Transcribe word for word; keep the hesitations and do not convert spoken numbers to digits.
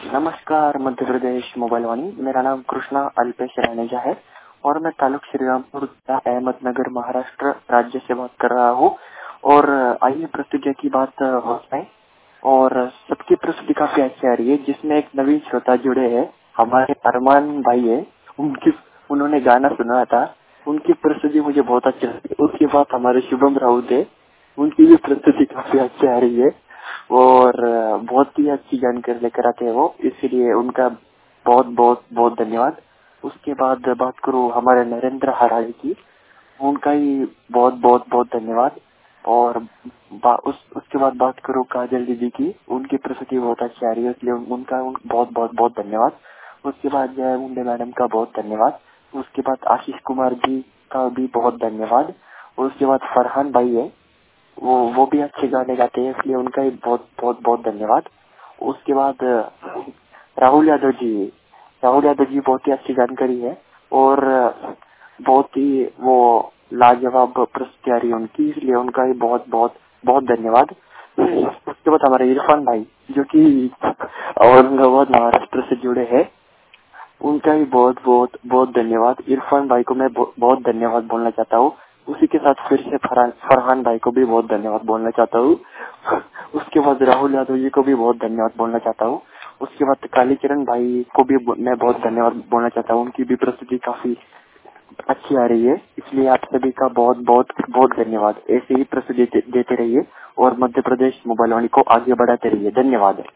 नमस्कार मध्य प्रदेश मोबाइल वाणी। मेरा नाम कृष्णा अल्पेश रानेजा है और मैं तालुक श्रीरामपुर अहमदनगर महाराष्ट्र राज्य से बात कर रहा हूँ। और आइए प्रस्तुति की बात हो जाए। और सबकी प्रस्तुति काफी अच्छी आ रही है, जिसमें एक नवीन श्रोता जुड़े हैं, हमारे अरमान भाई है। उनकी उन्होंने गाना सुना था, उनकी प्रस्तुति मुझे बहुत अच्छी लगी। उसके बाद हमारे शुभम राउत है, उनकी भी प्रस्तुति काफी अच्छी आ रही है और बहुत ही अच्छी जानकारी लेकर आते हैं वो, इसीलिए उनका बहुत बहुत बहुत धन्यवाद। उसके बाद बात करूँ हमारे नरेंद्र हराड़ी की, उनका ही बहुत बहुत बहुत धन्यवाद। और उस उसके बाद बात करूँ काजल दीदी की, उनकी प्रस्तुति बहुत अच्छी आ रही है, इसलिए उनका उन, बहुत बहुत बहुत धन्यवाद। उसके बाद जय मुंडे मैडम का बहुत धन्यवाद। उसके बाद आशीष कुमार जी का भी बहुत धन्यवाद। उसके बाद फरहान भाई है, वो वो भी अच्छे गाने गाते हैं, इसलिए उनका ही बहुत बहुत बहुत धन्यवाद। उसके बाद राहुल यादव जी राहुल यादव जी बहुत ही अच्छी जानकारी है और बहुत ही वो लाजवाब प्रस्तुति आ रही है उनकी, इसलिए उनका ही बहुत बहुत बहुत धन्यवाद। उसके बाद हमारे इरफान भाई जो कि औरंगाबाद महाराष्ट्र से जुड़े हैं, उनका भी बहुत बहुत बहुत धन्यवाद। इरफान भाई को मैं बहुत धन्यवाद बोलना चाहता हूँ। उसी के साथ फिर से फरहान फरहान भाई को भी बहुत धन्यवाद बोलना चाहता हूँ। उसके बाद राहुल यादव जी को भी बहुत धन्यवाद बोलना चाहता हूँ। उसके बाद कालीचरण भाई को भी मैं बहुत धन्यवाद बोलना चाहता हूँ, उनकी भी प्रस्तुति काफी अच्छी आ रही है, इसलिए आप सभी का बहुत बहुत बहुत धन्यवाद। ऐसे ही प्रस्तुति देते रहिए और मध्य प्रदेश मोबाइल वाणी को आगे बढ़ाते रहिए। धन्यवाद।